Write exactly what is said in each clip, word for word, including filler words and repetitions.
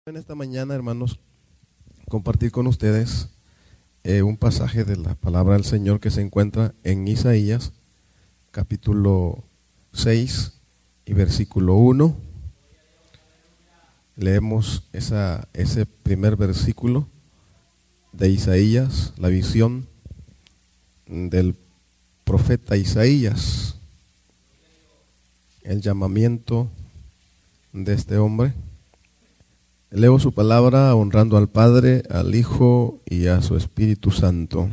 En esta mañana, hermanos, compartir con ustedes eh, un pasaje de la palabra del Señor que se encuentra en Isaías, capítulo seis y versículo uno. Leemos esa, ese primer versículo de Isaías, la visión del profeta Isaías, el llamamiento de este hombre. Leo su palabra honrando al Padre, al Hijo y a su Espíritu Santo.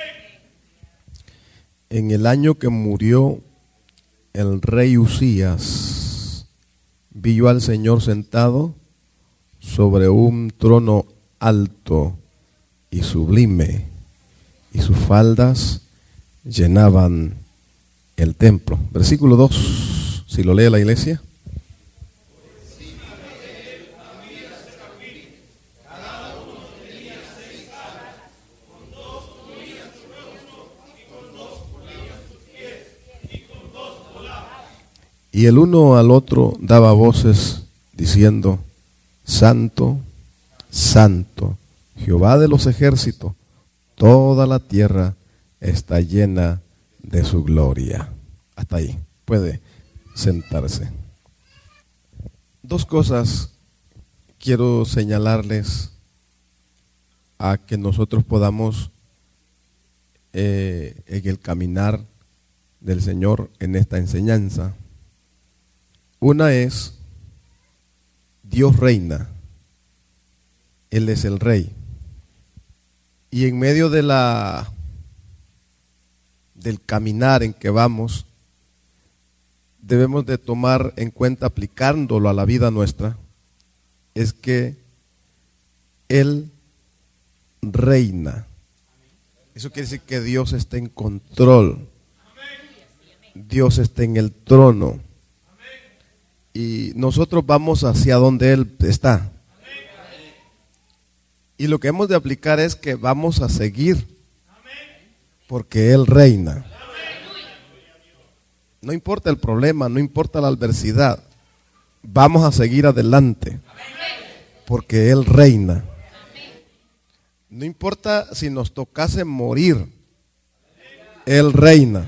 En el año que murió el rey Usías, vi yo al Señor sentado sobre un trono alto y sublime, y sus faldas llenaban el templo. Versículo dos, si lo lee la iglesia. Y el uno al otro daba voces diciendo: Santo, Santo, Jehová de los ejércitos, toda la tierra está llena de su gloria. Hasta ahí, puede sentarse. Dos cosas quiero señalarles a que nosotros podamos eh, en el caminar del Señor en esta enseñanza. Una es, Dios reina, Él es el rey. Y en medio de la, del caminar en que vamos, debemos de tomar en cuenta, aplicándolo a la vida nuestra, es que Él reina. Eso quiere decir que Dios está en control. Dios está en el trono. Y nosotros vamos hacia donde Él está. Y lo que hemos de aplicar es que vamos a seguir, porque Él reina. No importa el problema, no importa la adversidad, vamos a seguir adelante, porque Él reina. No importa si nos tocase morir, Él reina.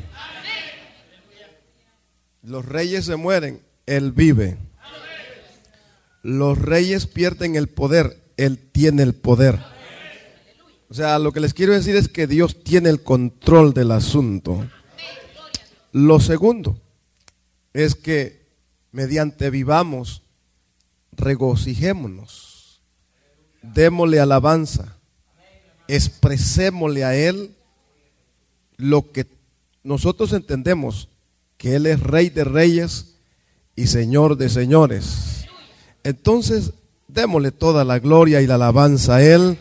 Los reyes se mueren, Él vive. Los reyes pierden el poder, Él tiene el poder. O sea, lo que les quiero decir es que Dios tiene el control del asunto. Lo segundo es que mediante vivamos, regocijémonos, démosle alabanza, expresémosle a Él lo que nosotros entendemos, que Él es Rey de reyes y Señor de señores. Entonces, démosle toda la gloria y la alabanza a Él.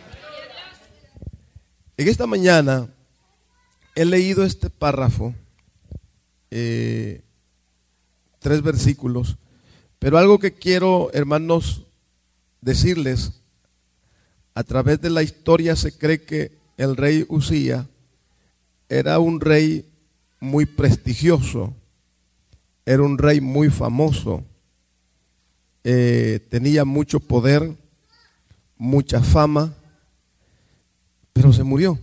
En esta mañana he leído este párrafo, eh, tres versículos, pero algo que quiero, hermanos, decirles: a través de la historia se cree que el rey Usías era un rey muy prestigioso. Era un rey muy famoso, eh, tenía mucho poder, mucha fama, pero se murió.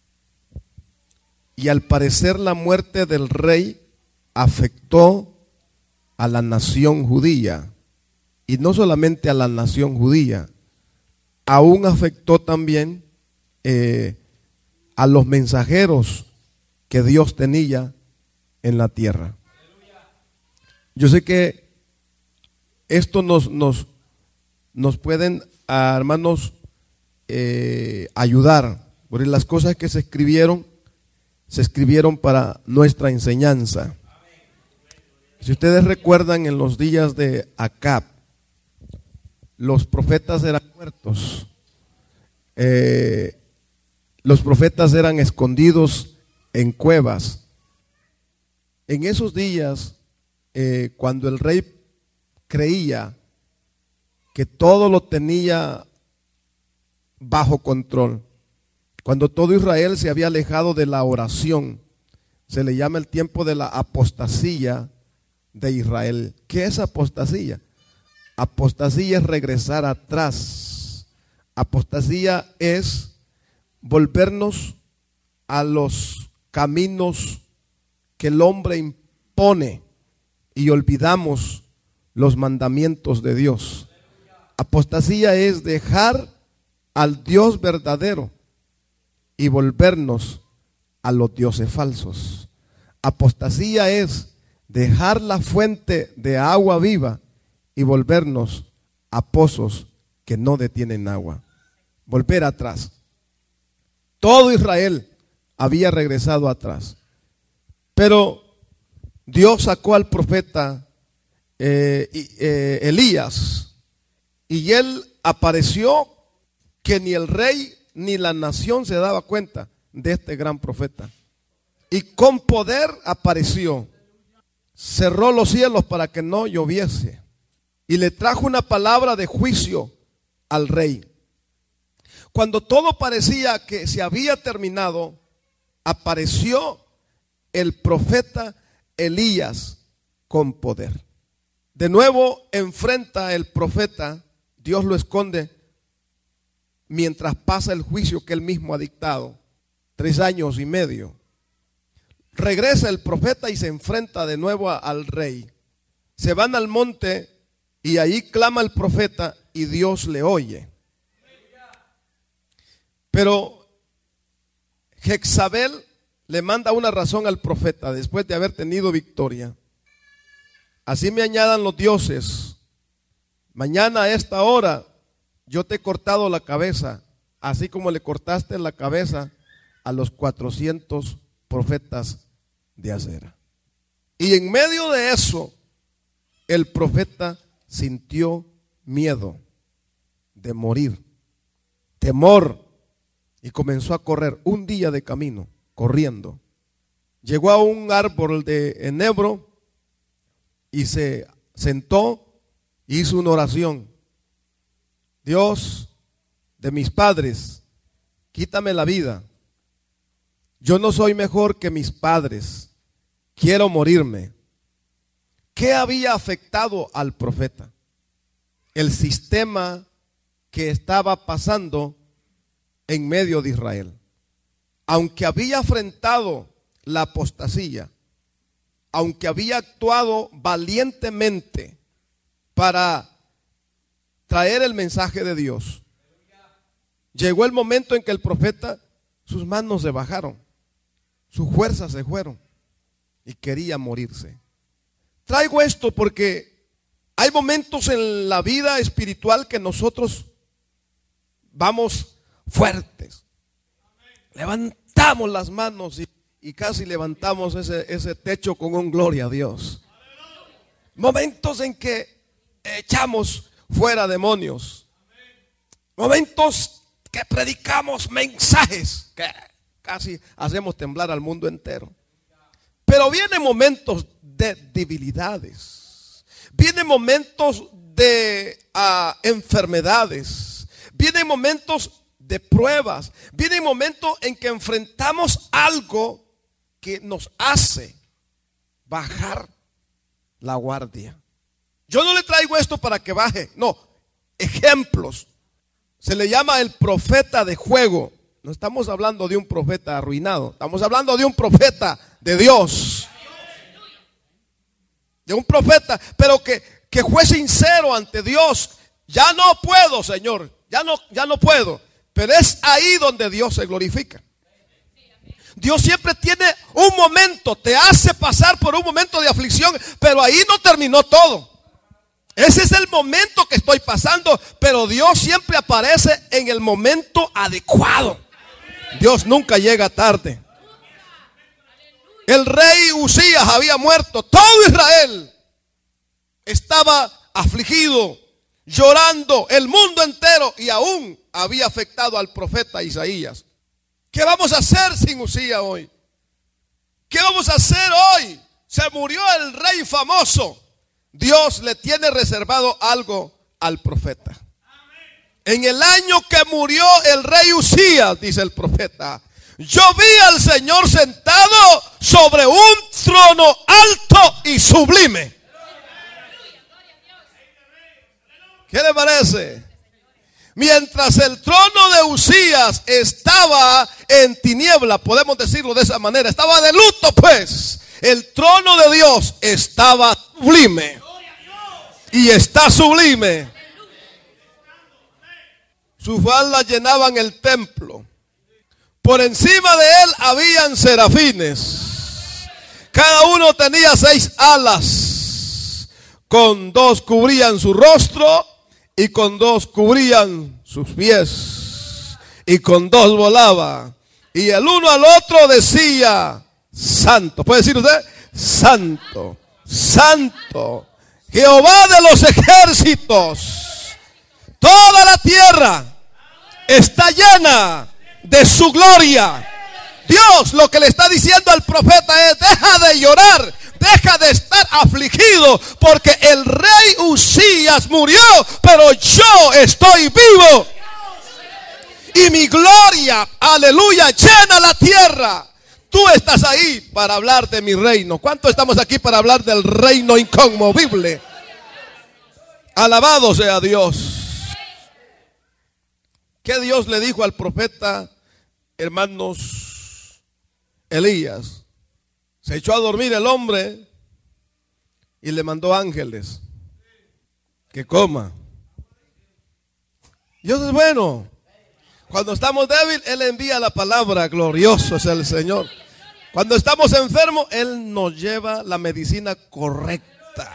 Y al parecer la muerte del rey afectó a la nación judía, y no solamente a la nación judía, aún afectó también eh, a los mensajeros que Dios tenía en la tierra. Yo sé que esto nos, nos, nos pueden, ah, hermanos, eh, ayudar, porque las cosas que se escribieron, se escribieron para nuestra enseñanza. Si ustedes recuerdan, en los días de Acab, los profetas eran muertos, eh, los profetas eran escondidos en cuevas. En esos días, Eh, cuando el rey creía que todo lo tenía bajo control, cuando todo Israel se había alejado de la oración, se le llama el tiempo de la apostasía de Israel. ¿Qué es apostasía? Apostasía es regresar atrás. Apostasía es volvernos a los caminos que el hombre impone y olvidamos los mandamientos de Dios. Apostasía es dejar al Dios verdadero y volvernos a los dioses falsos. Apostasía es dejar la fuente de agua viva y volvernos a pozos que no detienen agua. Volver atrás. Todo Israel había regresado atrás. Pero Dios sacó al profeta eh, eh, Elías, y él apareció que ni el rey ni la nación se daba cuenta de este gran profeta. Y con poder apareció. Cerró los cielos para que no lloviese. Y le trajo una palabra de juicio al rey. Cuando todo parecía que se había terminado, apareció el profeta Elías con poder. De nuevo enfrenta el profeta, Dios lo esconde mientras pasa el juicio que él mismo ha dictado, tres años y medio. Regresa el profeta y se enfrenta de nuevo a, al rey. Se van al monte y ahí clama el profeta y Dios le oye. Pero Jezabel le manda una razón al profeta después de haber tenido victoria. Así me añadan los dioses. Mañana a esta hora yo te he cortado la cabeza, así como le cortaste la cabeza a los cuatrocientos profetas de Acera. Y en medio de eso, el profeta sintió miedo de morir, temor, y comenzó a correr un día de camino, corriendo. Llegó a un árbol de enebro y se sentó y hizo una oración. Dios de mis padres, quítame la vida. Yo no soy mejor que mis padres. Quiero morirme. ¿Qué había afectado al profeta? El sistema que estaba pasando en medio de Israel. Aunque había afrentado la apostasía, aunque había actuado valientemente para traer el mensaje de Dios, llegó el momento en que el profeta, sus manos se bajaron, sus fuerzas se fueron y quería morirse. Traigo esto porque hay momentos en la vida espiritual que nosotros vamos fuertes, levantamos las manos y, y casi levantamos ese, ese techo con un gloria a Dios. Momentos en que echamos fuera demonios, momentos que predicamos mensajes que casi hacemos temblar al mundo entero. Pero vienen momentos de debilidades, vienen momentos de uh, enfermedades, vienen momentos de pruebas, vienen momentos en que enfrentamos algo que nos hace bajar la guardia. Yo no le traigo esto para que baje, no, ejemplos. Se le llama el profeta de juego. No estamos hablando de un profeta arruinado, estamos hablando de un profeta de Dios. De un profeta, pero que, que fue sincero ante Dios. Ya no puedo, Señor, ya no, ya no puedo. Pero es ahí donde Dios se glorifica. Dios siempre tiene un momento, te hace pasar por un momento de aflicción, pero ahí no terminó todo. Ese es el momento que estoy pasando, pero Dios siempre aparece en el momento adecuado. Dios nunca llega tarde. El rey Usías había muerto, todo Israel estaba afligido, llorando, el mundo entero, y aún había afectado al profeta Isaías. ¿Qué vamos a hacer sin Usías hoy? ¿Qué vamos a hacer hoy? Se murió el rey famoso. Dios le tiene reservado algo al profeta. En el año que murió el rey Usías, dice el profeta, yo vi al Señor sentado sobre un trono alto y sublime. ¿Qué le parece? Mientras el trono de Usías estaba en tiniebla, podemos decirlo de esa manera, estaba de luto pues, el trono de Dios estaba sublime. Y está sublime. Sus faldas llenaban el templo. Por encima de él habían serafines. Cada uno tenía seis alas. Con dos cubrían su rostro y con dos cubrían sus pies. Y con dos volaba. Y el uno al otro decía, santo. ¿Puede decir usted? Santo, santo, Jehová de los ejércitos. Toda la tierra está llena de su gloria. Dios lo que le está diciendo al profeta es: deja de llorar, deja de estar afligido, porque el rey Usías murió, pero yo estoy vivo. Y mi gloria, aleluya, llena la tierra. Tú estás ahí para hablar de mi reino. ¿Cuántos estamos aquí para hablar del reino inconmovible? Alabado sea Dios. ¿Qué Dios le dijo al profeta, hermanos? Elías. Se echó a dormir el hombre y le mandó ángeles que coma. Dios es bueno. Cuando estamos débiles, Él envía la palabra. Glorioso es el Señor. Cuando estamos enfermos, Él nos lleva la medicina correcta.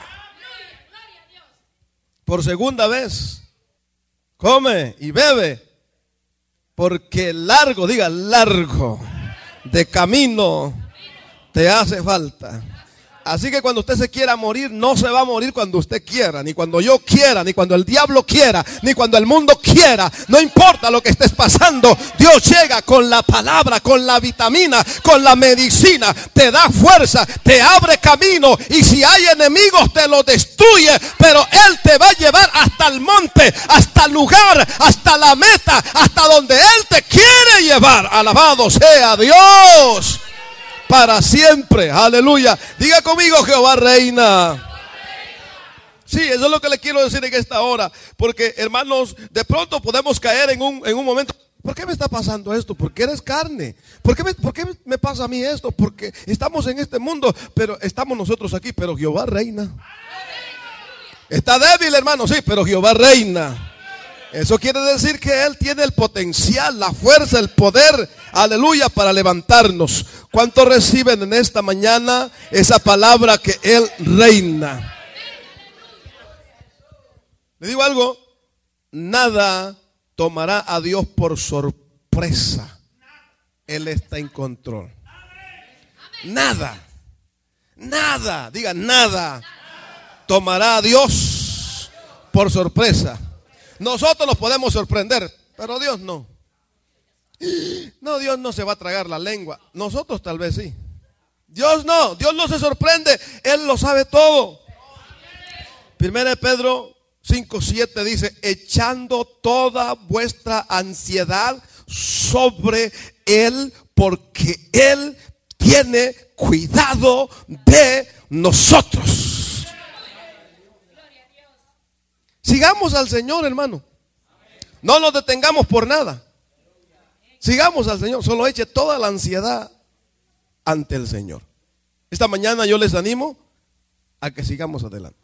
Por segunda vez, come y bebe, porque largo, diga largo, de camino te hace falta. Así que cuando usted se quiera morir, no se va a morir cuando usted quiera, ni cuando yo quiera, ni cuando el diablo quiera, ni cuando el mundo quiera. No importa lo que estés pasando, Dios llega con la palabra, con la vitamina, con la medicina, te da fuerza, te abre camino, y si hay enemigos te los destruye, pero Él te va a llevar hasta el monte, hasta el lugar, hasta la meta, hasta donde Él te quiere llevar. Alabado sea Dios. Para siempre, aleluya. Diga conmigo: Jehová reina. Sí, eso es lo que le quiero decir en esta hora. Porque, hermanos, de pronto podemos caer en un, en un momento: ¿por qué me está pasando esto? Porque eres carne. ¿Por qué, me, ¿Por qué me pasa a mí esto? Porque estamos en este mundo, pero estamos nosotros aquí. Pero Jehová reina. Está débil, hermano, sí, pero Jehová reina. Eso quiere decir que Él tiene el potencial, la fuerza, el poder, aleluya, para levantarnos. ¿Cuántos reciben en esta mañana esa palabra que Él reina? Le digo algo: nada tomará a Dios por sorpresa. Él está en control. Nada, nada, diga nada, tomará a Dios por sorpresa. Nosotros nos podemos sorprender, pero Dios no. No, Dios no se va a tragar la lengua. Nosotros tal vez sí. Dios no, Dios no se sorprende. Él lo sabe todo. Primera de Pedro cinco siete dice: echando toda vuestra ansiedad sobre Él, porque Él tiene cuidado de nosotros. Sigamos al Señor, hermano. No nos detengamos por nada. Sigamos al Señor. Solo eche toda la ansiedad ante el Señor. Esta mañana yo les animo a que sigamos adelante.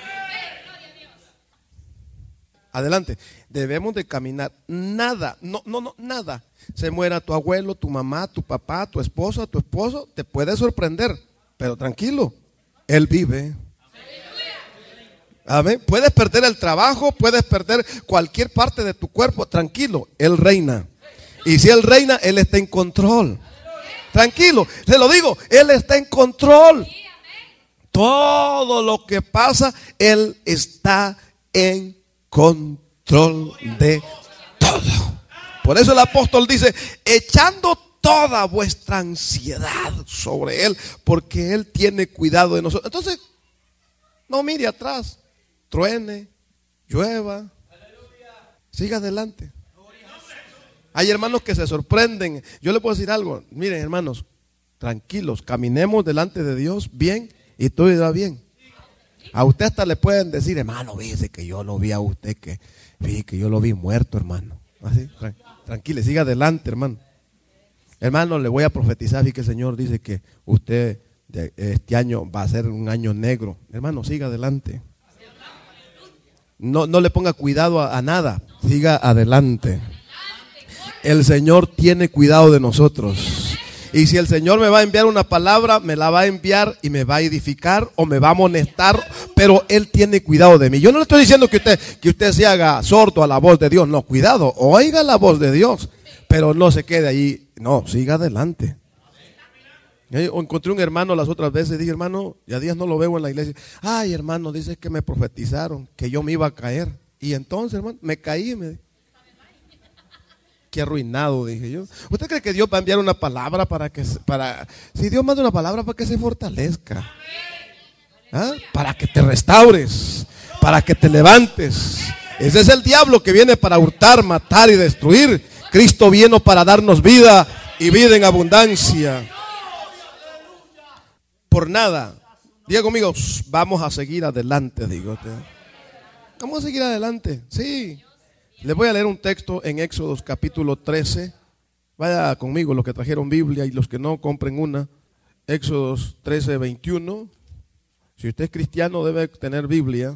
Adelante. Debemos de caminar. Nada, no, no, no, nada. Se muera tu abuelo, tu mamá, tu papá, tu esposa, tu esposo, te puede sorprender, pero tranquilo, Él vive. Amén. Puedes perder el trabajo, puedes perder cualquier parte de tu cuerpo, tranquilo, Él reina. Y si Él reina, Él está en control. Tranquilo, se lo digo, Él está en control. Todo lo que pasa, Él está en control de todo. Por eso el apóstol dice: echando toda vuestra ansiedad sobre Él, porque Él tiene cuidado de nosotros. Entonces, no mire atrás. Truene, llueva, siga adelante. Hay hermanos que se sorprenden. Yo les puedo decir algo: miren, hermanos, tranquilos, caminemos delante de Dios bien y todo irá bien. A usted hasta le pueden decir, hermano, dice que yo lo vi a usted, que, vi que yo lo vi muerto, hermano. Así, tranquilo, siga adelante, hermano. Hermano, le voy a profetizar, y que el Señor dice que usted de este año va a ser un año negro. Hermano, siga adelante. No, no le ponga cuidado a, a nada, siga adelante. El Señor tiene cuidado de nosotros. Y si el Señor me va a enviar una palabra, me la va a enviar y me va a edificar o me va a amonestar, pero Él tiene cuidado de mí. Yo no le estoy diciendo que usted, que usted se haga sordo a la voz de Dios. No, cuidado, oiga la voz de Dios, pero no se quede ahí. No, siga adelante. Yo encontré un hermano las otras veces, dije, hermano, ya días no lo veo en la iglesia. Ay, hermano, dice que me profetizaron que yo me iba a caer. Y entonces, hermano, me caí. Me... Qué arruinado, dije yo. ¿Usted cree que Dios va a enviar una palabra para que, para, si Dios manda una palabra para que se fortalezca? ¿Ah? Para que te restaures, para que te levantes. Ese es el diablo que viene para hurtar, matar y destruir. Cristo vino para darnos vida y vida en abundancia. Por nada, diga conmigo, vamos a seguir adelante, digo. Vamos a seguir adelante, sí. Les voy a leer un texto en Éxodos capítulo trece. Vaya conmigo los que trajeron Biblia y los que no, compren una. Éxodos trece, veintiuno. Si usted es cristiano debe tener Biblia.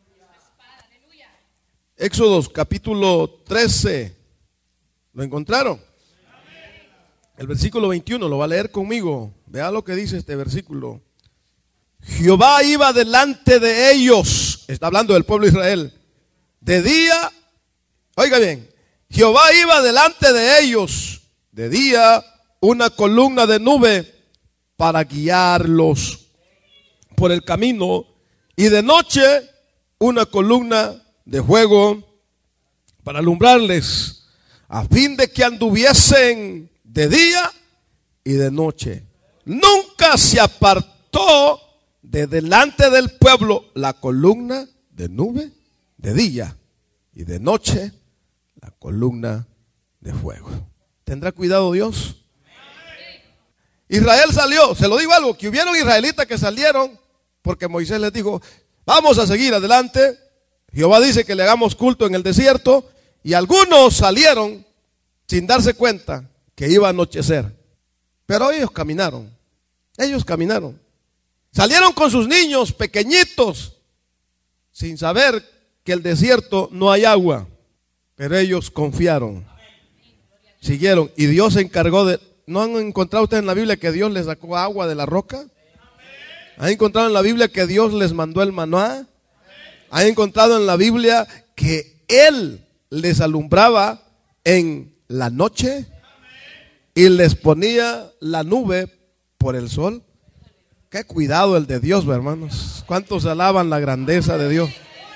Éxodos capítulo trece. ¿Lo encontraron? El versículo veintiuno lo va a leer conmigo. Vea lo que dice este versículo. Jehová iba delante de ellos. Está hablando del pueblo de Israel. De día, oiga bien, Jehová iba delante de ellos. De día, una columna de nube para guiarlos por el camino. Y de noche, una columna de fuego para alumbrarles, a fin de que anduviesen de día y de noche. Nunca se apartó de delante del pueblo la columna de nube de día y de noche la columna de fuego. ¿Tendrá cuidado Dios? Israel salió, se lo digo algo, que hubieron israelitas que salieron porque Moisés les dijo, vamos a seguir adelante. Jehová dice que le hagamos culto en el desierto, y algunos salieron sin darse cuenta que iba a anochecer. Pero ellos caminaron, ellos caminaron. Salieron con sus niños pequeñitos, sin saber que el desierto no hay agua. Pero ellos confiaron, siguieron, y Dios se encargó de... ¿No han encontrado ustedes en la Biblia que Dios les sacó agua de la roca? ¿Han encontrado en la Biblia que Dios les mandó el maná? ¿Han encontrado en la Biblia que Él les alumbraba en la noche y les ponía la nube por el sol? Qué cuidado el de Dios, hermanos. ¿Cuántos alaban la grandeza de Dios?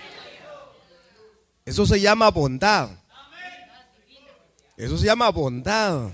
Eso se llama bondad. Eso se llama bondad.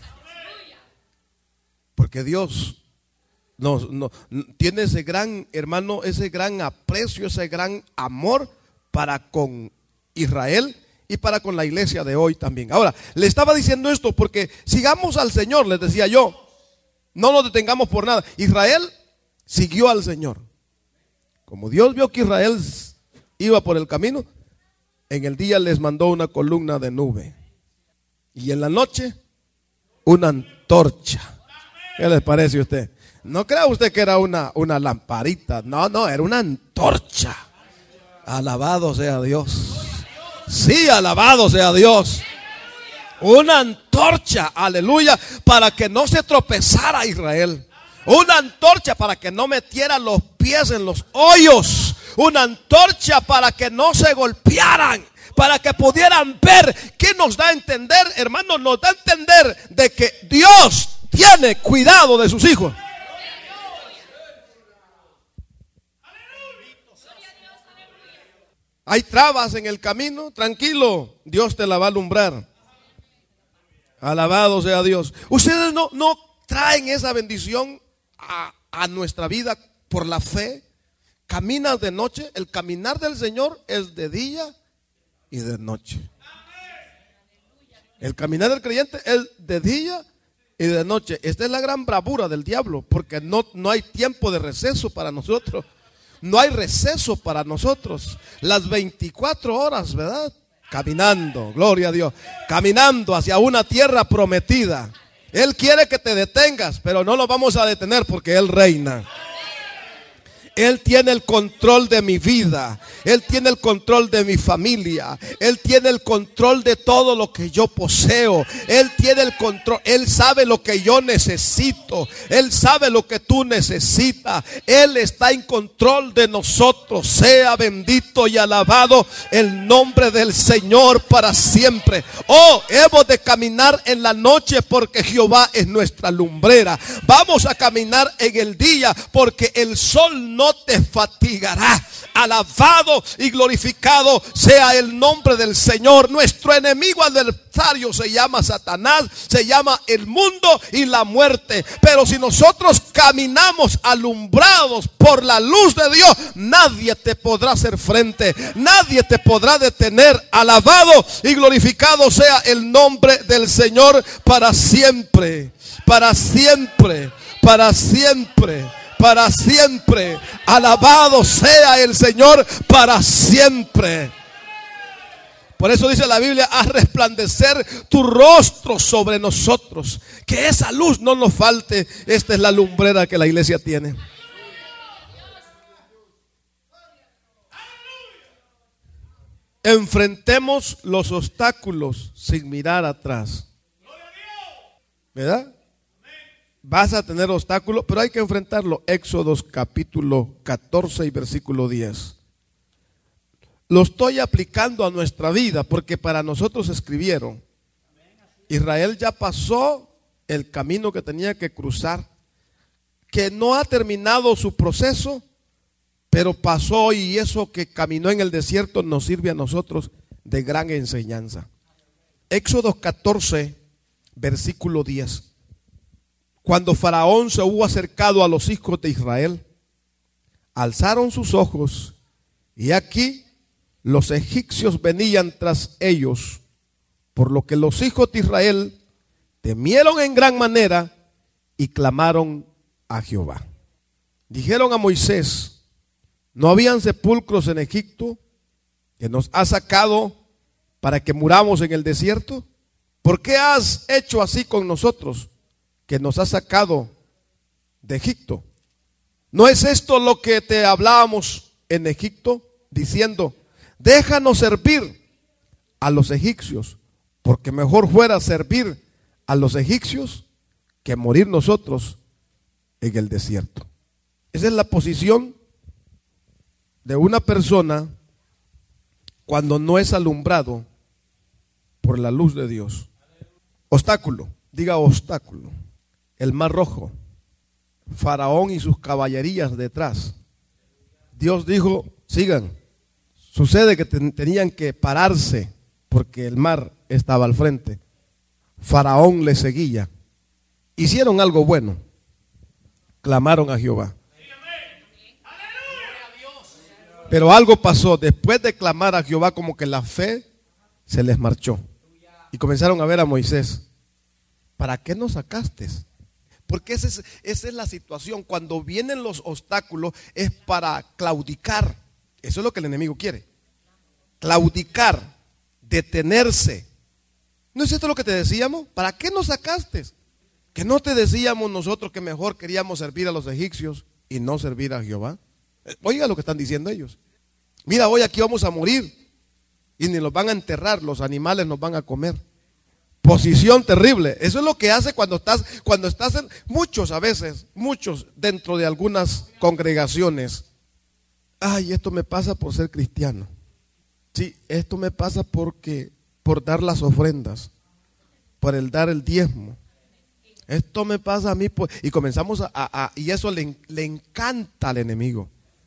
Porque Dios nos, nos, tiene ese gran, hermano, ese gran aprecio, ese gran amor para con Israel y para con la iglesia de hoy también. Ahora, le estaba diciendo esto porque sigamos al Señor, les decía yo. No nos detengamos por nada. Israel siguió al Señor. Como Dios vio que Israel iba por el camino, en el día les mandó una columna de nube. Y en la noche, una antorcha. ¿Qué les parece a usted? No crea usted que era una, una lamparita. No, no, era una antorcha. Alabado sea Dios. Sí, alabado sea Dios. Una antorcha, aleluya, para que no se tropezara Israel. Una antorcha para que no metiera los pies en los hoyos. Una antorcha para que no se golpearan, para que pudieran ver. ¿Qué nos da a entender, hermano? Nos da a entender de que Dios tiene cuidado de sus hijos. Hay trabas en el camino, tranquilo, Dios te la va a alumbrar. Alabado sea Dios. Ustedes no, no traen esa bendición a, a nuestra vida por la fe. Caminas de noche, el caminar del Señor es de día y de noche. El caminar del creyente es de día y de noche. Esta es la gran bravura del diablo, porque no, no hay tiempo de receso para nosotros. no hay receso para nosotros. Las veinticuatro horas, ¿verdad? Caminando, gloria a Dios, caminando hacia una tierra prometida. Él quiere que te detengas, pero no lo vamos a detener porque Él reina. Él tiene el control de mi vida. Él tiene el control de mi familia. Él tiene el control de todo lo que yo poseo. Él tiene el control. Él sabe lo que yo necesito. Él sabe lo que tú necesitas. Él está en control de nosotros. Sea bendito y alabado el nombre del Señor para siempre. Oh, hemos de caminar en la noche porque Jehová es nuestra lumbrera. Vamos a caminar en el día porque el sol no te fatigará. Alabado y glorificado sea el nombre del Señor. Nuestro enemigo adversario se llama Satanás, se llama el mundo y la muerte. Pero si nosotros caminamos alumbrados por la luz de Dios, nadie te podrá hacer frente, nadie te podrá detener. Alabado y glorificado sea el nombre del Señor para siempre, para siempre, para siempre. Para siempre, alabado sea el Señor para siempre. Por eso dice la Biblia, haz resplandecer tu rostro sobre nosotros, que esa luz no nos falte. Esta es la lumbrera que la iglesia tiene. Enfrentemos los obstáculos sin mirar atrás, ¿verdad? Vas a tener obstáculos, pero hay que enfrentarlo. Éxodos capítulo catorce y versículo diez. Lo estoy aplicando a nuestra vida porque para nosotros escribieron. Israel ya pasó el camino que tenía que cruzar, que no ha terminado su proceso, pero pasó, y eso que caminó en el desierto nos sirve a nosotros de gran enseñanza. Éxodos catorce, versículo diez. Cuando Faraón se hubo acercado a los hijos de Israel, alzaron sus ojos, y aquí los egipcios venían tras ellos, por lo que los hijos de Israel temieron en gran manera y clamaron a Jehová. Dijeron a Moisés: ¿no habían sepulcros en Egipto que nos has sacado para que muramos en el desierto? ¿Por qué has hecho así con nosotros, que nos has sacado de Egipto? ¿No es esto lo que te hablábamos en Egipto, diciendo: déjanos servir a los egipcios, porque mejor fuera servir a los egipcios que morir nosotros en el desierto? Esa es la posición de una persona cuando no es alumbrado por la luz de Dios. Obstáculo, diga obstáculo. El mar Rojo, Faraón y sus caballerías detrás. Dios dijo: sigan. Sucede que ten, tenían que pararse porque el mar estaba al frente. Faraón les seguía. Hicieron algo bueno. Clamaron a Jehová. Pero algo pasó. Después de clamar a Jehová, como que la fe se les marchó. Y comenzaron a ver a Moisés: ¿para qué nos sacaste? Porque esa es, esa es la situación. Cuando vienen los obstáculos es para claudicar. Eso es lo que el enemigo quiere. Claudicar, detenerse. ¿No es esto lo que te decíamos? ¿Para qué nos sacaste? Que no te decíamos nosotros que mejor queríamos servir a los egipcios y no servir a Jehová. Oiga lo que están diciendo ellos. Mira, hoy aquí vamos a morir y ni los van a enterrar, los animales nos van a comer. Posición terrible. Eso es lo que hace cuando estás, cuando estás en, muchos a veces, muchos dentro de algunas congregaciones. Ay, esto me pasa por ser cristiano. Sí, esto me pasa porque por dar las ofrendas, por el dar el diezmo. Esto me pasa a mí por, y comenzamos a, a, a y eso le, le encanta al enemigo.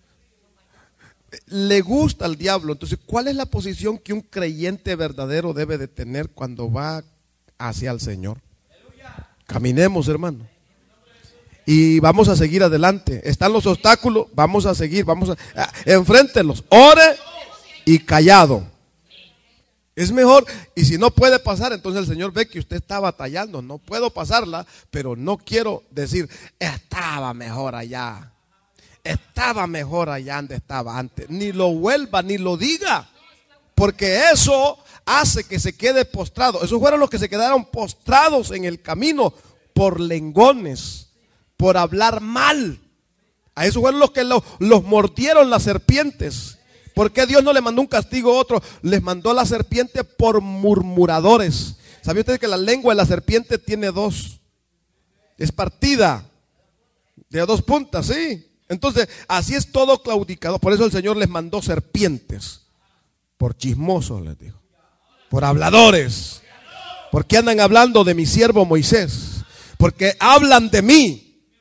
Le gusta al diablo. Entonces, ¿cuál es la posición que un creyente verdadero debe de tener cuando va hacia el Señor? Caminemos, hermano, y vamos a seguir adelante. Están los obstáculos, vamos a seguir, vamos a, a enfréntelos, ore y callado. Es mejor, y si no puede pasar, entonces el Señor ve que usted está batallando. No puedo pasarla, pero no quiero decir: estaba mejor allá. estaba mejor allá donde estaba antes. Ni lo vuelva, ni lo diga, porque eso hace que se quede postrado. Esos fueron los que se quedaron postrados en el camino por lengones, por hablar mal. A esos fueron los que lo, los mordieron las serpientes. ¿Por qué Dios no le mandó un castigo a otro? Les mandó la serpiente por murmuradores. ¿Sabía usted que la lengua de la serpiente tiene dos? Es partida de dos puntas, ¿sí? Entonces, así es todo claudicado. Por eso el Señor les mandó serpientes. Por chismosos, les dijo. Por habladores. Porque andan hablando de mi siervo Moisés. Porque hablan de mí.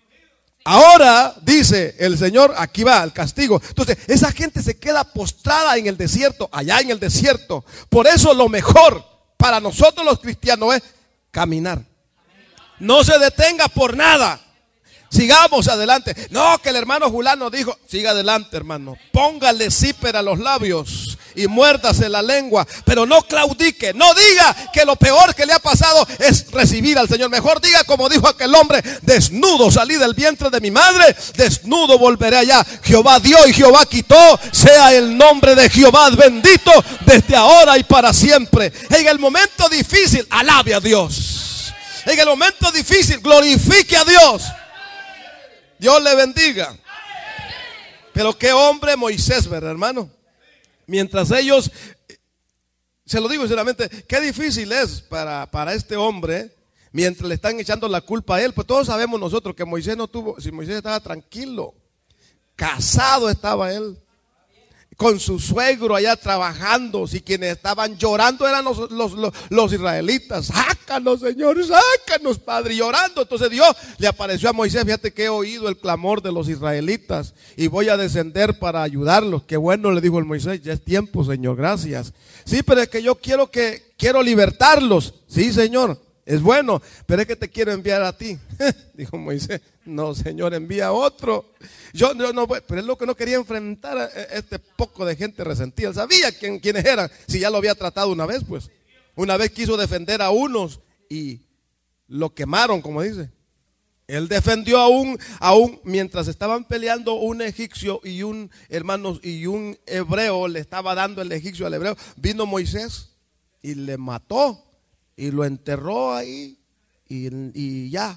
Ahora, dice el Señor, aquí va el castigo. Entonces, esa gente se queda postrada en el desierto, allá en el desierto. Por eso lo mejor para nosotros los cristianos es caminar. No se detenga por nada. Sigamos adelante. No, que el hermano Julano dijo, siga adelante, hermano. Póngale zipper a los labios y muérdase la lengua, pero no claudique. No diga que lo peor que le ha pasado es recibir al Señor. Mejor diga como dijo aquel hombre: desnudo salí del vientre de mi madre, desnudo volveré allá. Jehová dio y Jehová quitó, sea el nombre de Jehová bendito desde ahora y para siempre. En el momento difícil, alabe a Dios. En el momento difícil, glorifique a Dios. Dios le bendiga. Pero qué hombre Moisés, ¿verdad, hermano? Mientras ellos, se lo digo sinceramente, qué difícil es para, para este hombre, mientras le están echando la culpa a él. Pues todos sabemos nosotros que Moisés no tuvo, si Moisés estaba tranquilo, casado estaba él, con su suegro allá trabajando. Si quienes estaban llorando eran los, los, los, los israelitas. Sácanos, Señor, sácanos, Padre, llorando. Entonces Dios le apareció a Moisés: fíjate que he oído el clamor de los israelitas y voy a descender para ayudarlos. Qué bueno, le dijo el Moisés, ya es tiempo, Señor, gracias. Sí, pero es que yo quiero que quiero libertarlos. Sí, Señor, es bueno, pero es que te quiero enviar a ti. Dijo Moisés: no, Señor, envía a otro. Yo, yo no, pero es lo que no quería enfrentar a este poco de gente resentida. Él sabía quién, quiénes eran, si ya lo había tratado una vez, pues. Una vez quiso defender a unos y lo quemaron, como dice. Él defendió a un, a un, mientras estaban peleando un egipcio y un, hermanos, y un hebreo le estaba dando el egipcio al hebreo. Vino Moisés y le mató y lo enterró ahí y, y ya.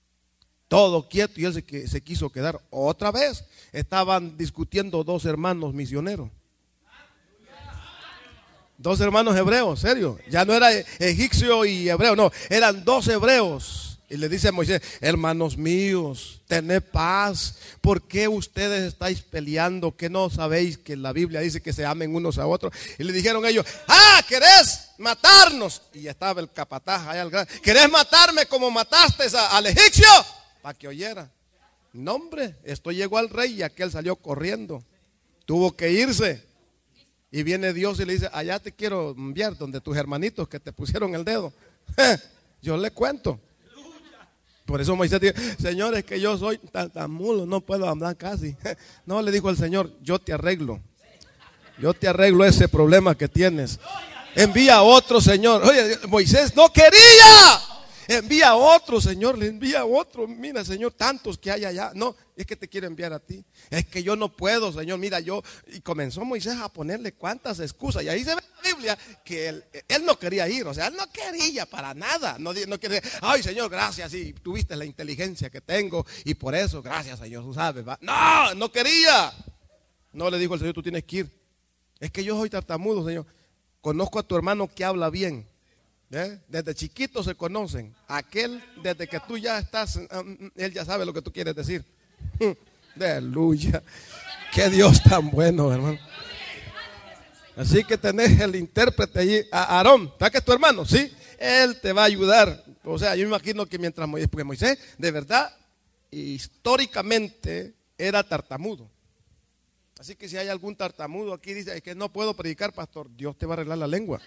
Todo quieto, y él se, se quiso quedar otra vez. Estaban discutiendo dos hermanos misioneros. Dos hermanos hebreos, serio. Ya no era egipcio y hebreo, no, eran dos hebreos. Y le dice a Moisés: hermanos míos, tened paz. ¿Por qué ustedes estáis peleando? ¿Que no sabéis que la Biblia dice que se amen unos a otros? Y le dijeron ellos: ah, ¿querés matarnos? Y ya estaba el capataz allá al gran. ¿Querés matarme como mataste a, al egipcio? Para que oyera. No, hombre, esto llegó al rey y aquel salió corriendo. Tuvo que irse. Y viene Dios y le dice: allá te quiero enviar donde tus hermanitos que te pusieron el dedo. Yo le cuento. Por eso Moisés dice: Señor, es que yo soy tartamudo, no puedo hablar casi. No, le dijo el Señor: yo te arreglo. Yo te arreglo ese problema que tienes. Envía a otro, Señor. Oye, Moisés no quería. Envía a otro, Señor, le envía a otro. Mira, Señor, tantos que hay allá. No, es que te quiero enviar a ti. Es que yo no puedo, Señor. Mira, yo. Y comenzó Moisés a ponerle cuantas excusas. Y ahí se ve en la Biblia que él, él no quería ir. O sea, él no quería para nada. No, no quería. Ay, Señor, gracias. Y tuviste la inteligencia que tengo. Y por eso, gracias, Señor. Tú sabes, ¿va? No, no quería. No, le dijo el Señor: tú tienes que ir. Es que yo soy tartamudo, Señor. Conozco a tu hermano que habla bien. ¿Eh? Desde chiquitos se conocen. Aquel, desde que tú ya estás, um, él ya sabe lo que tú quieres decir. Aleluya. Qué Dios tan bueno, hermano. Así que tenés el intérprete allí, a Aarón. ¿Sabes que es tu hermano? Sí, él te va a ayudar. O sea, yo me imagino que mientras Moisés, porque Moisés, de verdad, históricamente era tartamudo. Así que si hay algún tartamudo aquí, dice: es que no puedo predicar, pastor. Dios te va a arreglar la lengua.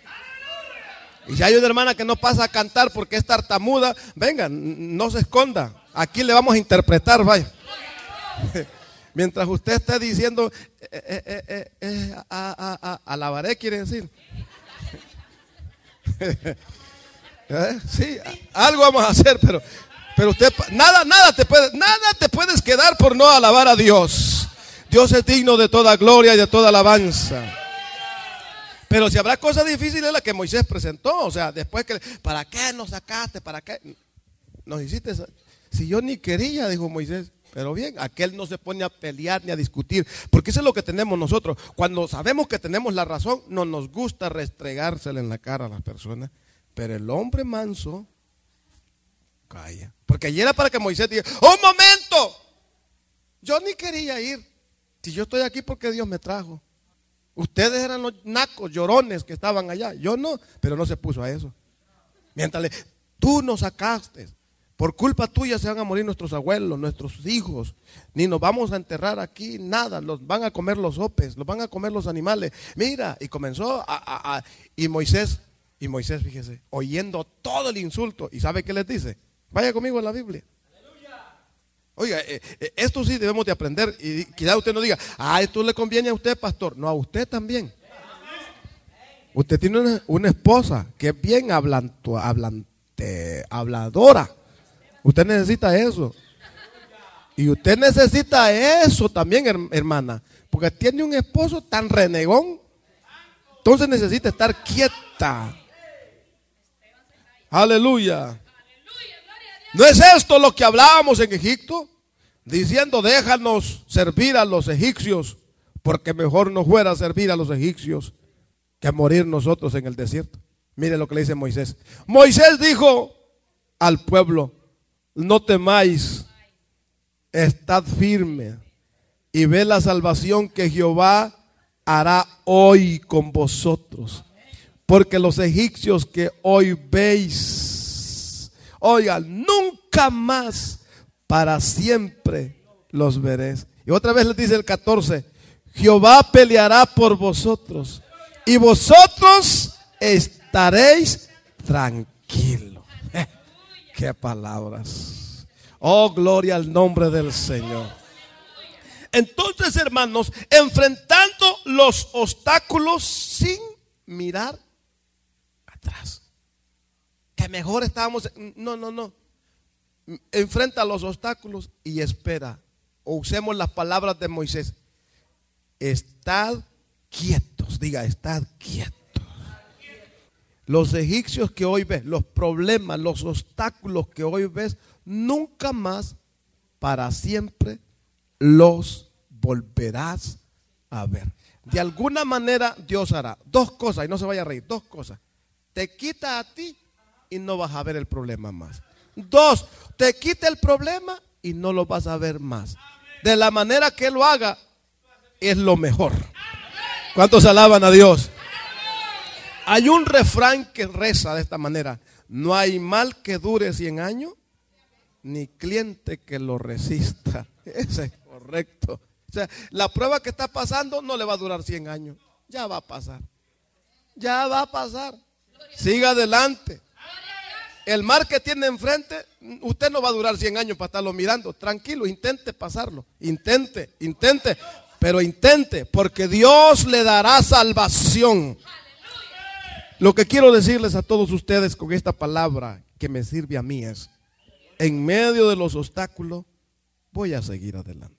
Y si hay una hermana que no pasa a cantar porque es tartamuda, venga, no se esconda. Aquí le vamos a interpretar, vaya. Mientras usted esté diciendo, eh, eh, eh, eh, a, a, a, alabaré, quiere decir. ¿Eh? Sí, algo vamos a hacer, pero, pero usted, nada, nada te puede, nada te puedes quedar por no alabar a Dios. Dios es digno de toda gloria y de toda alabanza. Pero si habrá cosas difíciles las que Moisés presentó, o sea, después que, ¿para qué nos sacaste? ¿Para qué nos hiciste? Si yo ni quería, dijo Moisés. Pero bien, aquel no se pone a pelear ni a discutir, porque eso es lo que tenemos nosotros. Cuando sabemos que tenemos la razón, no nos gusta restregársela en la cara a las personas. Pero el hombre manso calla. Porque ayer era para que Moisés diga, ¡un momento! Yo ni quería ir. Si yo estoy aquí porque Dios me trajo. Ustedes eran los nacos, llorones que estaban allá. Yo no, pero no se puso a eso. Mientras le, tú nos sacaste. Por culpa tuya se van a morir nuestros abuelos, nuestros hijos. Ni nos vamos a enterrar aquí, nada. Los van a comer los sopes, los van a comer los animales. Mira, y comenzó a, a, a y Moisés, y Moisés, fíjese, oyendo todo el insulto. ¿Y sabe qué les dice? Vaya conmigo en la Biblia. Oiga, eh, eh, esto sí debemos de aprender. Y quizás usted no diga, ah, esto le conviene a usted, pastor. No, a usted también. Usted tiene una, una esposa que es bien hablanto, hablante, habladora. Usted necesita eso. Y usted necesita eso también, hermana. Porque tiene un esposo tan renegón. Entonces necesita estar quieta. Aleluya. ¿No es esto lo que hablábamos en Egipto? Diciendo, déjanos servir a los egipcios, porque mejor nos fuera servir a los egipcios que morir nosotros en el desierto. Mire lo que le dice Moisés. Moisés dijo al pueblo, no temáis, estad firme y ve la salvación que Jehová hará hoy con vosotros. Porque los egipcios que hoy veis, oigan, nunca más para siempre los veréis. Y otra vez les dice el catorce, Jehová peleará por vosotros y vosotros estaréis tranquilos. Qué palabras. Oh, gloria al nombre del Señor. Entonces, hermanos, enfrentando los obstáculos sin mirar atrás. Que mejor estábamos. No, no, no. Enfrenta los obstáculos y espera. O usemos las palabras de Moisés. Estad quietos. Diga, estad quietos. Los egipcios que hoy ves, los problemas, los obstáculos que hoy ves, nunca más para siempre los volverás a ver. De alguna manera Dios hará dos cosas, y no se vaya a reír, dos cosas. Te quita a ti y no vas a ver el problema más. Dos, te quita el problema y no lo vas a ver más. De la manera que lo haga es lo mejor. ¿Cuántos alaban a Dios? Hay un refrán que reza de esta manera: no hay mal que dure cien años, ni cliente que lo resista. Ese es correcto. O sea, la prueba que está pasando no le va a durar cien años. Ya va a pasar. Ya va a pasar. Siga adelante. El mar que tiene enfrente, usted no va a durar cien años para estarlo mirando. Tranquilo, intente pasarlo. Intente, intente. Pero intente, porque Dios le dará salvación. Lo que quiero decirles a todos ustedes con esta palabra que me sirve a mí es: en medio de los obstáculos voy a seguir adelante.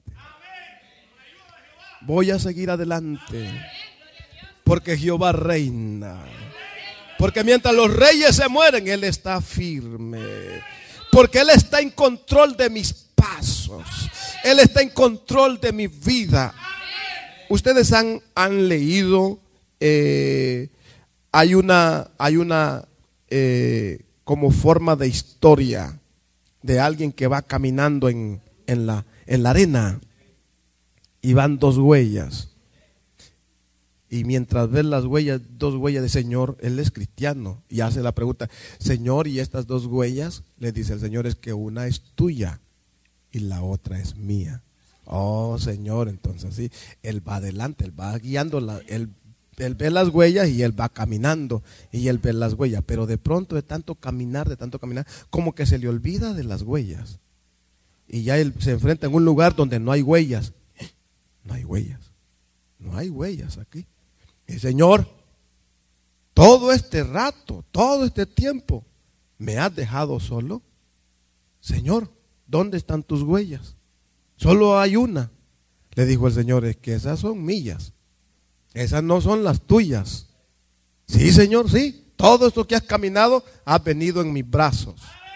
Voy a seguir adelante. Porque Jehová reina. Porque mientras los reyes se mueren, Él está firme. Porque Él está en control de mis pasos. Él está en control de mi vida. Ustedes han, han leído, eh, hay una, hay una eh, como forma de historia de alguien que va caminando en, en, la, en la arena y van dos huellas. Y mientras ven las huellas, dos huellas de Señor, él es cristiano y hace la pregunta: Señor, ¿y estas dos huellas? Le dice el Señor: es que una es tuya y la otra es mía. Oh, Señor, entonces sí, Él va adelante, Él va guiando, la, él, él ve las huellas y Él va caminando y Él ve las huellas. Pero de pronto de tanto caminar, de tanto caminar, como que se le olvida de las huellas. Y ya Él se enfrenta en un lugar donde no hay huellas. No hay huellas, no hay huellas aquí. Y Señor, todo este rato, todo este tiempo, ¿me has dejado solo? Señor, ¿dónde están tus huellas? Solo hay una. Le dijo el Señor, es que esas son millas, esas no son las tuyas. Sí, Señor, sí, todo esto que has caminado ha venido en mis brazos.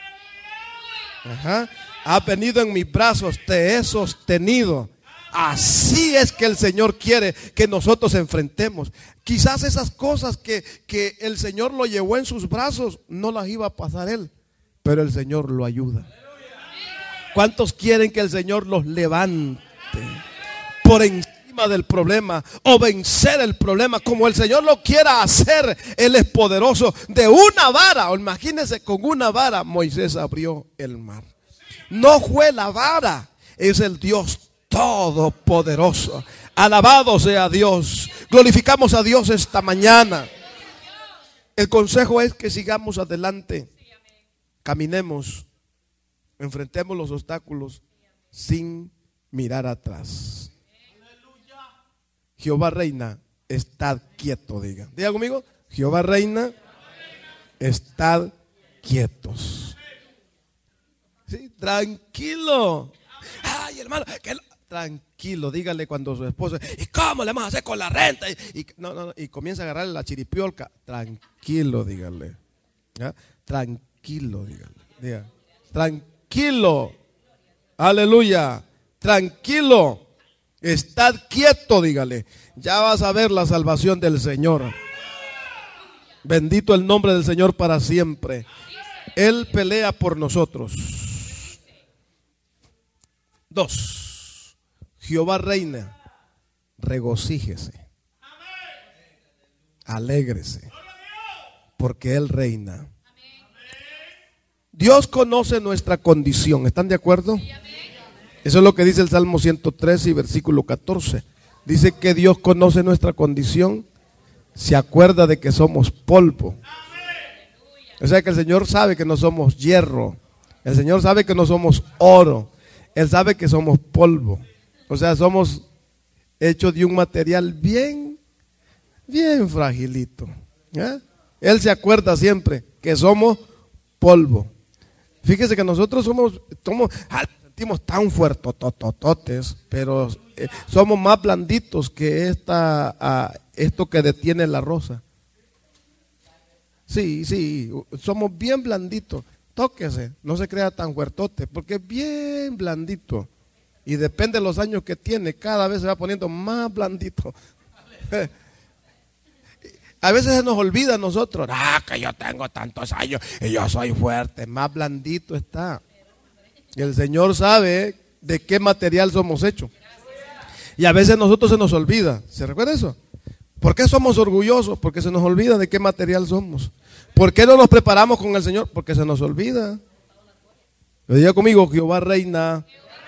Ajá. Has venido en mis brazos, te he sostenido. Así es que el Señor quiere que nosotros enfrentemos. Quizás esas cosas que, que el Señor lo llevó en sus brazos no las iba a pasar Él, pero el Señor lo ayuda. ¿Cuántos quieren que el Señor los levante por encima del problema o vencer el problema como el Señor lo quiera hacer? Él es poderoso. De una vara, o imagínense, con una vara Moisés abrió el mar. No fue la vara, es el Dios todopoderoso. Alabado sea Dios. Glorificamos a Dios esta mañana. El consejo es que sigamos adelante, caminemos, enfrentemos los obstáculos sin mirar atrás. Jehová reina, estad quieto, diga. Diga conmigo, Jehová reina, estad quietos. Sí, tranquilo. Ay, hermano, que lo, tranquilo, dígale cuando su esposo, ¿y cómo le vamos a hacer con la renta? Y, y, no, no, y comienza a agarrarle la chiripiolca. Tranquilo, dígale. ¿Ya? Tranquilo, dígale. Diga. Tranquilo. Aleluya. Tranquilo. Estad quieto, dígale. Ya vas a ver la salvación del Señor. Bendito el nombre del Señor para siempre. Él pelea por nosotros. Dos. Jehová reina. Regocíjese. Alégrese. Porque Él reina. Dios conoce nuestra condición. ¿Están de acuerdo? Eso es lo que dice el Salmo ciento trece y versículo catorce. Dice que Dios conoce nuestra condición. Se acuerda de que somos polvo. O sea que el Señor sabe que no somos hierro. El Señor sabe que no somos oro. Él sabe que somos polvo. O sea, somos hechos de un material bien, bien fragilito. ¿Eh? Él se acuerda siempre que somos polvo. Fíjese que nosotros somos, somos sentimos tan fuertotototes, pero eh, somos más blanditos que esta, uh, esto que detiene la rosa. Sí, sí, somos bien blanditos. Tóquese, no se crea tan fuertote, porque es bien blandito. Y depende de los años que tiene, cada vez se va poniendo más blandito. A veces se nos olvida a nosotros, ah, que yo tengo tantos años y yo soy fuerte, más blandito está. Y el Señor sabe de qué material somos hechos. Y a veces a nosotros se nos olvida. ¿Se recuerda eso? ¿Por qué somos orgullosos? Porque se nos olvida de qué material somos. ¿Por qué no nos preparamos con el Señor? Porque se nos olvida. Lo diga conmigo, Jehová reina.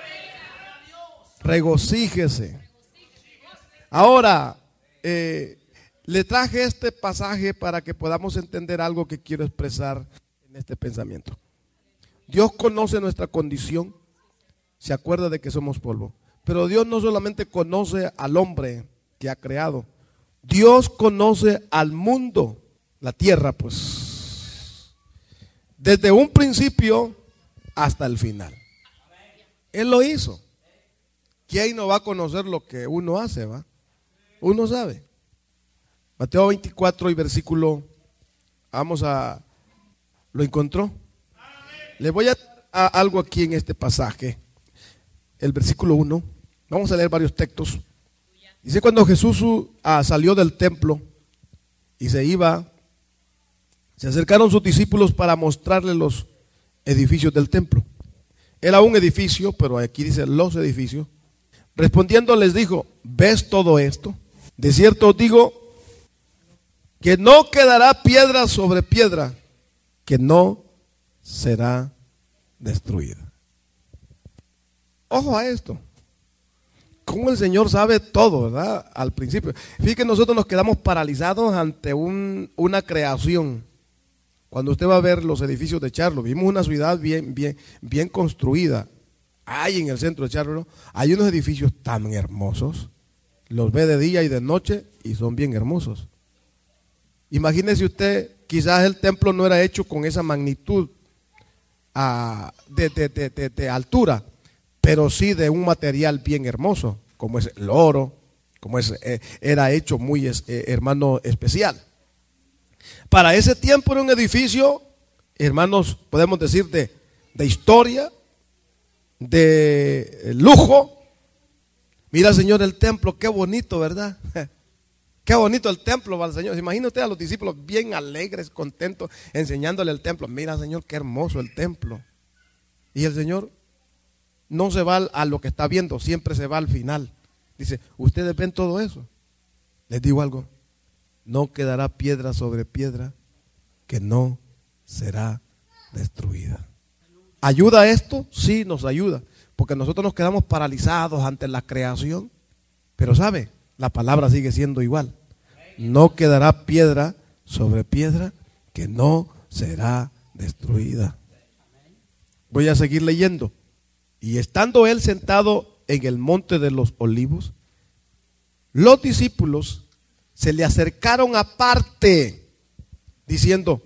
Regocíjese. Ahora, eh, le traje este pasaje para que podamos entender algo que quiero expresar en este pensamiento. Dios conoce nuestra condición, se acuerda de que somos polvo. Pero Dios no solamente conoce al hombre que ha creado, Dios conoce al mundo, la tierra, pues, desde un principio hasta el final. Él lo hizo. ¿Quién no va a conocer lo que uno hace, va? Uno sabe. Mateo veinticuatro y versículo, vamos a, ¿lo encontró? Le voy a dar algo aquí en este pasaje, el versículo uno. Vamos a leer varios textos. Dice: cuando Jesús uh, salió del templo y se iba, se acercaron sus discípulos para mostrarle los edificios del templo. Era un edificio, pero aquí dice los edificios. Respondiendo les dijo: ¿ves todo esto? De cierto os digo que no quedará piedra sobre piedra que no será destruida. Ojo a esto. Como el Señor sabe todo, ¿verdad? Al principio. Fíjate que nosotros nos quedamos paralizados ante un, una creación. Cuando usted va a ver los edificios de Charlo, vimos una ciudad bien, bien, bien construida. Hay en el centro de Charlo, hay unos edificios tan hermosos. Los ve de día y de noche y son bien hermosos. Imagínese usted, quizás el templo no era hecho con esa magnitud uh, de, de, de, de, de altura, pero sí de un material bien hermoso. como es el oro, como es, eh, era hecho muy, eh, hermano, especial. Para ese tiempo era un edificio, hermanos, podemos decir de, de historia, de lujo. Mira, Señor, el templo, qué bonito, ¿verdad? Qué bonito el templo, ¿verdad, Señor? Imagina usted a los discípulos bien alegres, contentos, enseñándole el templo. Mira, Señor, qué hermoso el templo. Y el Señor no se va a lo que está viendo, siempre se va al final. Dice, ¿ustedes ven todo eso? Les digo algo, no quedará piedra sobre piedra que no será destruida. ¿Ayuda esto? Sí, nos ayuda, porque nosotros nos quedamos paralizados ante la creación. Pero ¿sabe? La palabra sigue siendo igual. No quedará piedra sobre piedra que no será destruida. Voy a seguir leyendo. Y estando él sentado en el monte de los olivos, los discípulos se le acercaron aparte, diciendo,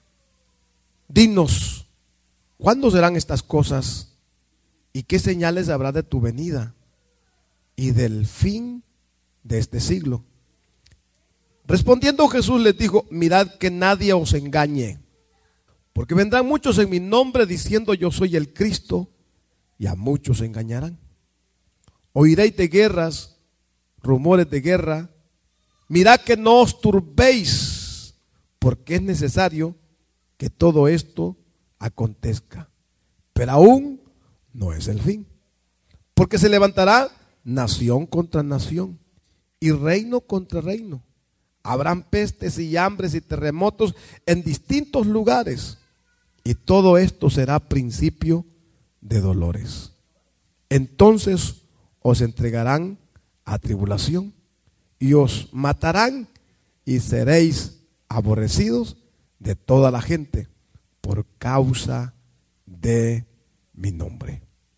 dinos, ¿cuándo serán estas cosas? ¿Y qué señales habrá de tu venida y del fin de este siglo? Respondiendo Jesús les dijo, mirad que nadie os engañe, porque vendrán muchos en mi nombre diciendo yo soy el Cristo, y a muchos engañarán. Oiréis de guerras, rumores de guerra. Mirad que no os turbéis, porque es necesario que todo esto acontezca, pero aún no es el fin, porque se levantará nación contra nación y reino contra reino. Habrán pestes y hambres y terremotos en distintos lugares, y todo esto será principio de dolores. Entonces os entregarán a tribulación y os matarán y seréis aborrecidos de toda la gente por causa de mi nombre.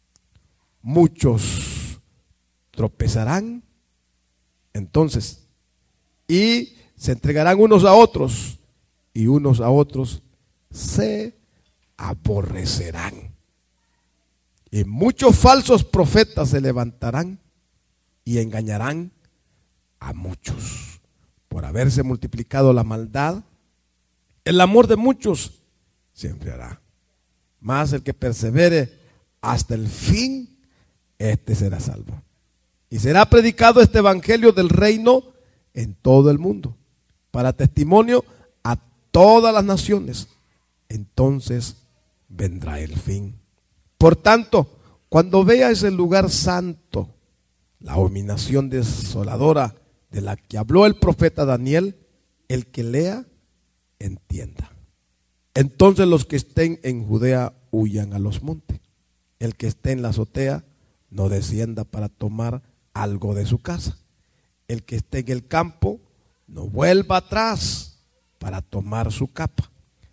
Muchos tropezarán entonces y se entregarán unos a otros y unos a otros se aborrecerán. Y muchos falsos profetas se levantarán y engañarán a muchos. Por haberse multiplicado la maldad, el amor de muchos se enfriará. Mas el que persevere hasta el fin, este será salvo. Y será predicado este evangelio del reino en todo el mundo, para testimonio a todas las naciones. Entonces vendrá el fin. Por tanto, cuando veas el lugar santo, la abominación desoladora de la que habló el profeta Daniel, el que lea, entienda. Entonces los que estén en Judea huyan a los montes. El que esté en la azotea no descienda para tomar algo de su casa. El que esté en el campo no vuelva atrás para tomar su capa.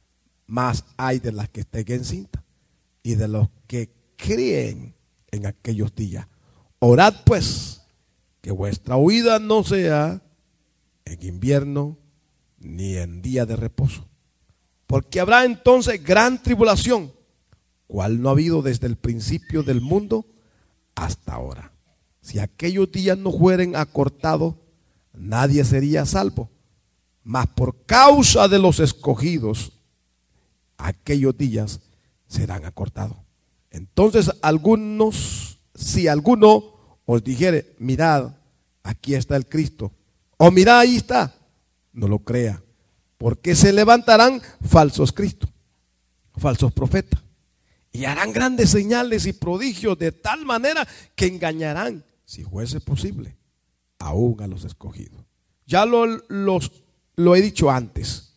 Más hay de las que estén encinta y de los que críen en aquellos días. Orad pues que vuestra huida no sea en invierno ni en día de reposo, porque habrá entonces gran tribulación, cual no ha habido desde el principio del mundo hasta ahora. Si aquellos días no fueren acortados, nadie sería salvo, mas por causa de los escogidos, aquellos días serán acortados. Entonces algunos, si alguno os dijere, mirad, aquí está el Cristo, o mirad, ahí está, no lo crea, porque se levantarán falsos cristos, falsos profetas, y harán grandes señales y prodigios de tal manera que engañarán, si fuese posible, aún a los escogidos. Ya lo, los, lo he dicho antes.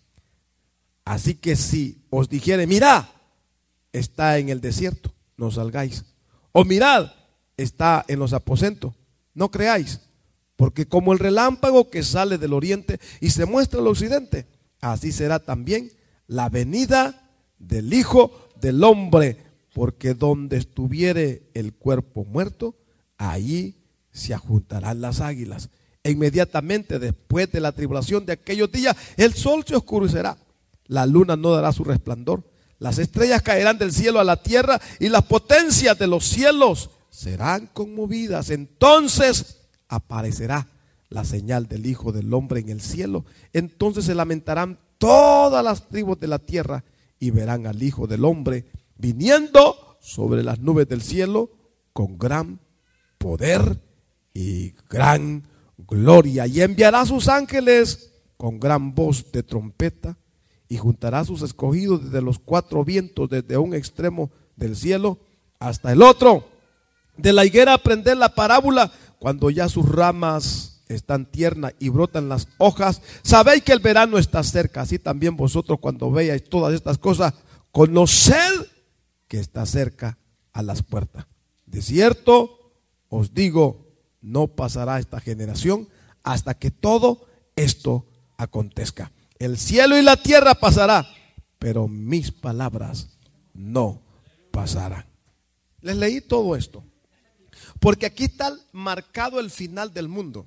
Así que si os dijere, mirad, está en el desierto, no salgáis. O mirad, está en los aposentos, no creáis. Porque como el relámpago que sale del oriente y se muestra al occidente, así será también la venida del Hijo del Hombre. Porque donde estuviere el cuerpo muerto, allí se ajuntarán las águilas. E inmediatamente después de la tribulación de aquellos días, el sol se oscurecerá, la luna no dará su resplandor, las estrellas caerán del cielo a la tierra y las potencias de los cielos serán conmovidas. Entonces aparecerá la señal del Hijo del Hombre en el cielo. Entonces se lamentarán todas las tribus de la tierra y verán al Hijo del Hombre viniendo sobre las nubes del cielo con gran poder y gran gloria. Y enviará a sus ángeles con gran voz de trompeta y juntará a sus escogidos desde los cuatro vientos, desde un extremo del cielo hasta el otro. De la higuera aprended la parábola: cuando ya sus ramas están tiernas y brotan las hojas, sabéis que el verano está cerca. Así también vosotros, cuando veáis todas estas cosas, conoced que está cerca a las puertas. De cierto os digo, no pasará esta generación hasta que todo esto acontezca. El cielo y la tierra pasará, pero mis palabras no pasarán. Les leí todo esto porque aquí está marcado el final del mundo.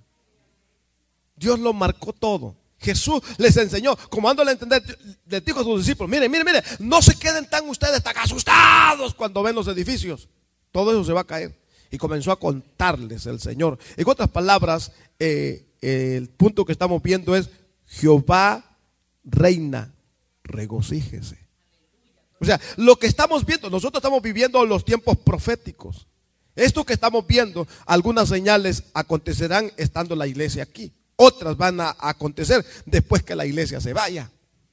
Dios lo marcó todo. Jesús les enseñó, como dándole a entender, les dijo a sus discípulos: miren, miren, miren, no se queden tan ustedes tan asustados cuando ven los edificios. Todo eso se va a caer. Y comenzó a contarles el Señor. En otras palabras, eh, eh, el punto que estamos viendo es: Jehová reina, regocíjese. O sea, lo que estamos viendo, nosotros estamos viviendo los tiempos proféticos. Esto que estamos viendo, algunas señales acontecerán estando la iglesia aquí. Otras van a acontecer después que la iglesia se vaya.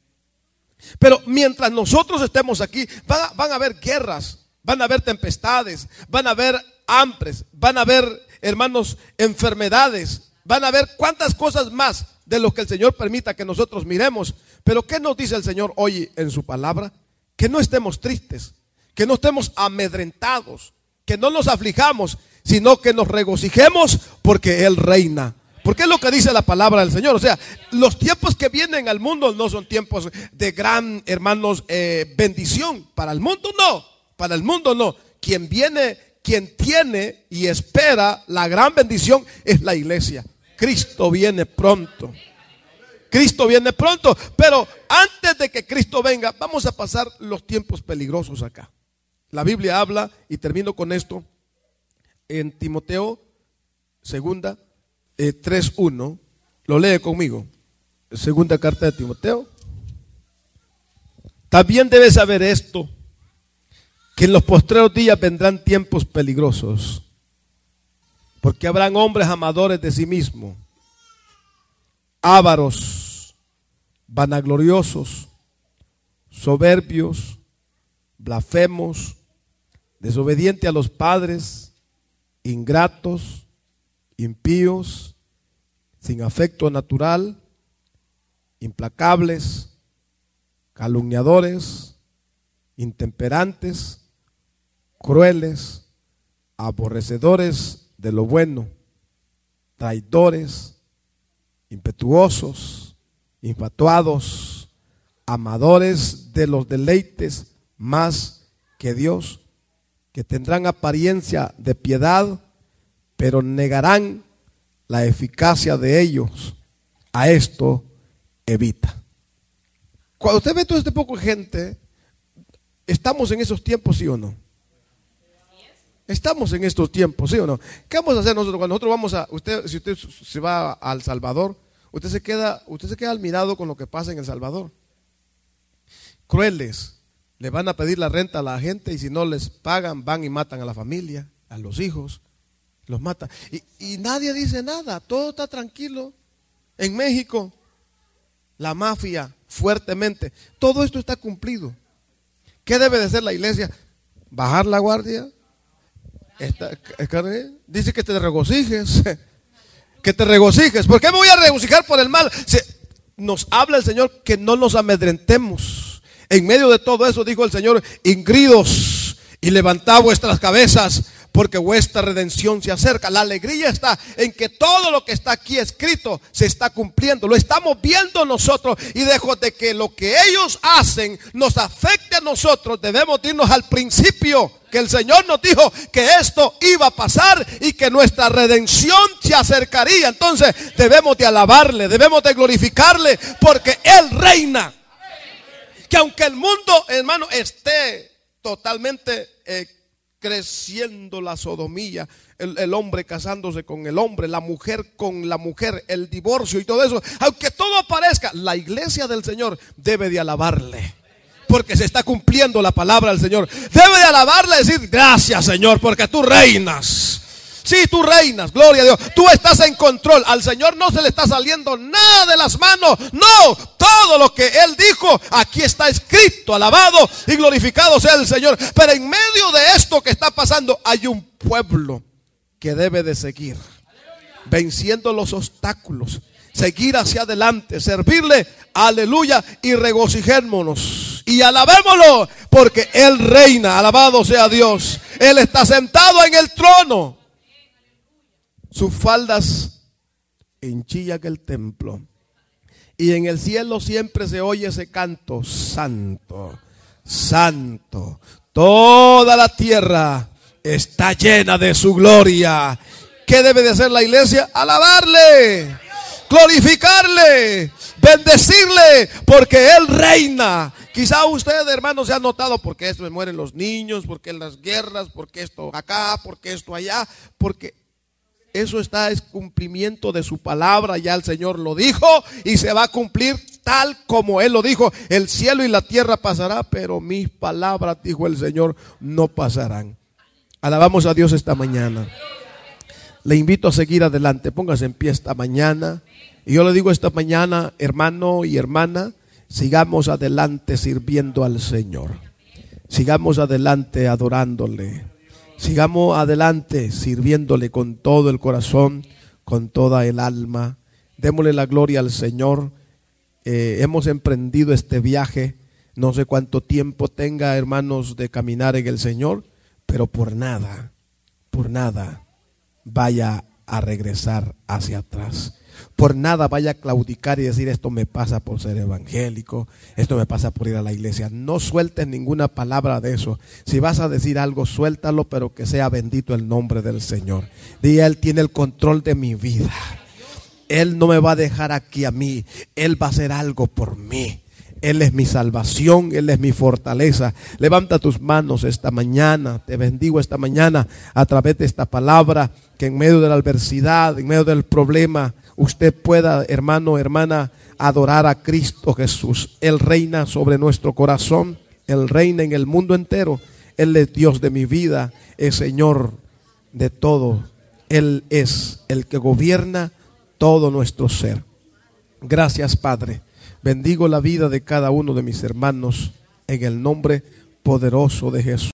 Pero mientras nosotros estemos aquí, van a, van a haber guerras, van a haber tempestades, van a haber hambres, van a haber, hermanos, enfermedades, van a haber cuantas cosas más de lo que el Señor permita que nosotros miremos. Pero ¿qué nos dice el Señor hoy en su palabra? Que no estemos tristes, que no estemos amedrentados, que no nos aflijamos, sino que nos regocijemos porque Él reina. Porque es lo que dice la palabra del Señor. O sea, los tiempos que vienen al mundo no son tiempos de gran, hermanos, eh, bendición. Para el mundo no, para el mundo no. Quien viene, quien tiene y espera la gran bendición es la iglesia. Cristo viene pronto. Cristo viene pronto. Pero antes de que Cristo venga, vamos a pasar los tiempos peligrosos acá. La Biblia habla, y termino con esto, en Timoteo, segunda, eh, tres uno, lo lee conmigo. Segunda carta de Timoteo. También debes saber esto, que en los postreros días vendrán tiempos peligrosos, porque habrán hombres amadores de sí mismos, ávaros, vanagloriosos, soberbios, blasfemos, desobedientes a los padres, ingratos, impíos, sin afecto natural, implacables, calumniadores, intemperantes, crueles, aborrecedores de lo bueno, traidores, impetuosos, infatuados, amadores de los deleites más que Dios, que tendrán apariencia de piedad, pero negarán la eficacia de ellos. A esto evita. Cuando usted ve todo este poco de gente, ¿estamos en esos tiempos, sí o no? Estamos en estos tiempos, ¿sí o no? ¿Qué vamos a hacer nosotros cuando nosotros vamos a, usted, si usted se va a El Salvador, usted se queda, usted se queda admirado con lo que pasa en El Salvador? Crueles, le van a pedir la renta a la gente y si no les pagan van y matan a la familia, a los hijos, los matan. Y, y nadie dice nada, todo está tranquilo. En México, la mafia fuertemente, todo esto está cumplido. ¿Qué debe de hacer la iglesia? Bajar la guardia. Esta, dice que te regocijes, que te regocijes. ¿Por qué me voy a regocijar por el mal? Se, nos habla el Señor que no nos amedrentemos. En medio de todo eso dijo el Señor: ingridos y levantad vuestras cabezas, porque vuestra redención se acerca. La alegría está en que todo lo que está aquí escrito se está cumpliendo. Lo estamos viendo nosotros, y dejo de que lo que ellos hacen nos afecte a nosotros. Debemos irnos al principio, que el Señor nos dijo que esto iba a pasar y que nuestra redención se acercaría. Entonces debemos de alabarle, debemos de glorificarle, porque Él reina. Que aunque el mundo, hermano, esté totalmente eh, creciendo la sodomía, el, el hombre casándose con el hombre, la mujer con la mujer, el divorcio y todo eso. Aunque todo aparezca, la iglesia del Señor debe de alabarle, porque se está cumpliendo la palabra del Señor. Debe de alabarle y decir: gracias, Señor, porque tú reinas. Sí, tú reinas, gloria a Dios. Tú estás en control. Al Señor no se le está saliendo nada de las manos. No, todo lo que Él dijo, aquí está escrito. Alabado y glorificado sea el Señor. Pero en medio de esto que está pasando, hay un pueblo que debe de seguir, venciendo los obstáculos, seguir hacia adelante, servirle, aleluya, y regocijémonos y alabémoslo, porque Él reina. Alabado sea Dios. Él está sentado en el trono. Sus faldas enchillan el templo, y en el cielo siempre se oye ese canto: santo, santo. Toda la tierra está llena de su gloria. ¿Qué debe de hacer la iglesia? Alabarle, glorificarle, bendecirle, porque Él reina. Quizá usted, hermano, se ha notado: porque esto me mueren los niños, porque las guerras, porque esto acá, porque esto allá, porque eso está, es cumplimiento de su palabra. Ya el Señor lo dijo y se va a cumplir tal como Él lo dijo. El cielo y la tierra pasará, pero mis palabras, dijo el Señor, no pasarán. Alabamos a Dios esta mañana. Le invito a seguir adelante. Póngase en pie esta mañana. Y yo le digo esta mañana, hermano y hermana, sigamos adelante sirviendo al Señor. Sigamos adelante adorándole. Sigamos adelante sirviéndole con todo el corazón, con toda el alma. Démosle la gloria al Señor. Eh, hemos emprendido este viaje. No sé cuánto tiempo tenga, hermanos, de caminar en el Señor, pero por nada, por nada vaya a regresar hacia atrás. Por nada vaya a claudicar y decir: esto me pasa por ser evangélico, esto me pasa por ir a la iglesia. No sueltes ninguna palabra de eso. Si vas a decir algo, suéltalo, pero que sea bendito el nombre del Señor. Di: Él tiene el control de mi vida. Él no me va a dejar aquí a mí. Él va a hacer algo por mí. Él es mi salvación, Él es mi fortaleza. Levanta tus manos esta mañana. Te bendigo esta mañana a través de esta palabra, que en medio de la adversidad, en medio del problema, usted pueda, hermano, hermana, adorar a Cristo Jesús. Él reina sobre nuestro corazón. Él reina en el mundo entero. Él es Dios de mi vida, es Señor de todo. Él es el que gobierna todo nuestro ser. Gracias, Padre. Bendigo la vida de cada uno de mis hermanos en el nombre poderoso de Jesús.